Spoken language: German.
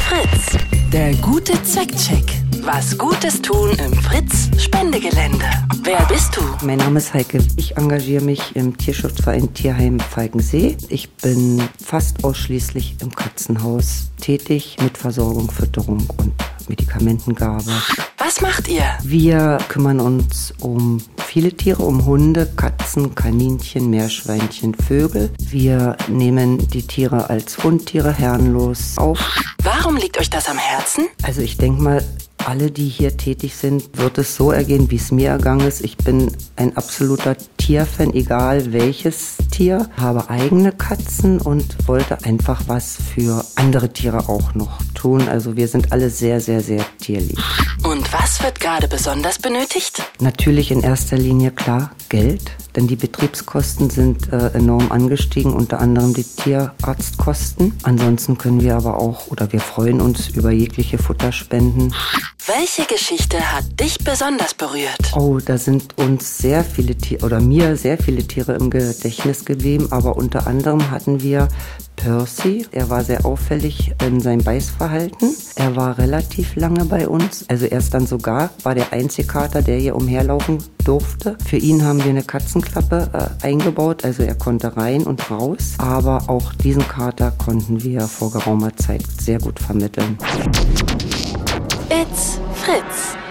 Fritz. Der gute Zweckcheck. Was Gutes tun im Fritz-Spendegelände. Wer bist du? Mein Name ist Heike. Ich engagiere mich im Tierschutzverein Tierheim Falkensee. Ich bin fast ausschließlich im Katzenhaus tätig mit Versorgung, Fütterung und Medikamentengabe. Was macht ihr? Wir kümmern uns um viele Tiere, um Hunde, Katzen, Kaninchen, Meerschweinchen, Vögel. Wir nehmen die Tiere als Fundtiere herrenlos auf. Warum liegt euch das am Herzen? Also ich denke mal, alle, die hier tätig sind, wird es so ergehen, wie es mir ergangen ist. Ich bin ein absoluter Tierfan, egal welches Tier. Habe eigene Katzen und wollte einfach was für andere Tiere auch noch tun. Also wir sind alle sehr, sehr, sehr tierlieb. Und was wird gerade besonders benötigt? Natürlich in erster Linie klar Geld, denn die Betriebskosten sind enorm angestiegen, unter anderem die Tierarztkosten. Ansonsten können wir aber auch, oder wir freuen uns über jegliche Futterspenden. Welche Geschichte hat dich besonders berührt? Oh, da sind uns sehr viele Tiere, oder mir sehr viele Tiere im Gedächtnis geblieben, aber unter anderem hatten wir Percy. Er war sehr auffällig in seinem Beißverhalten. Er war relativ lange bei uns, also erst dann sogar war der einzige Kater, der hier umherlaufen durfte. Für ihn haben wir eine Katzenklappe eingebaut, also er konnte rein und raus, aber auch diesen Kater konnten wir vor geraumer Zeit sehr gut vermitteln. It's Fritz.